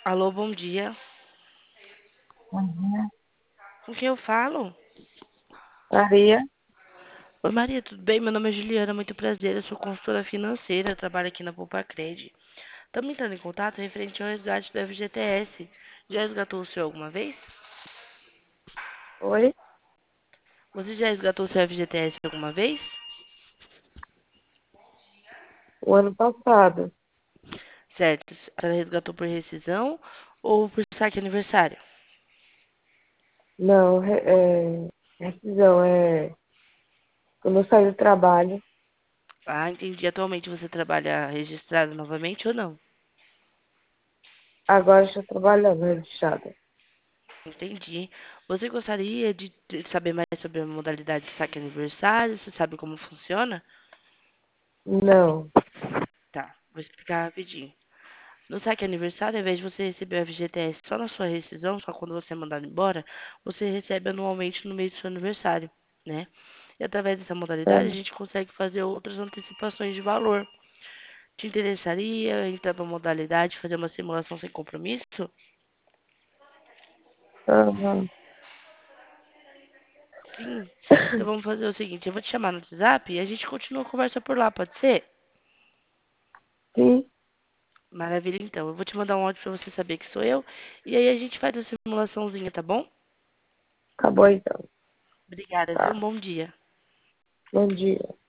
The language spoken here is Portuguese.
Alô, bom dia. Uhum. Com quem eu falo? Maria, Oi, Maria, tudo bem? Meu nome é Juliana, muito prazer. Eu sou consultora financeira, trabalho aqui na Poupa Cred. Estamos entrando em contato referente ao resgate do FGTS. Já resgatou o seu alguma vez? oi, Você já resgatou o seu FGTS alguma vez? o ano passado. Certo. Você resgatou por rescisão ou por saque aniversário? Não, rescisão quando eu saí do trabalho. Ah, entendi. Atualmente você trabalha registrado novamente ou não? Agora estou trabalhando registrada. Entendi. Você gostaria de saber mais sobre a modalidade de saque aniversário? Você sabe como funciona? Não, Tá, vou explicar rapidinho. No saque aniversário, ao invés de você receber o FGTS só na sua rescisão, só quando você é mandado embora, você recebe anualmente no mês do seu aniversário, né? E através dessa modalidade, a aham, gente consegue fazer outras antecipações de valor. Te interessaria entrar para a modalidade, fazer uma simulação sem compromisso? aham. Sim. Então vamos fazer o seguinte, eu vou te chamar no WhatsApp e a gente continua a conversa por lá, pode ser? Sim, Maravilha, então. Eu vou te mandar um áudio para você saber que sou eu. E aí a gente faz a simulaçãozinha, tá bom? acabou então. Obrigada, viu? Um Tá, bom dia. bom dia.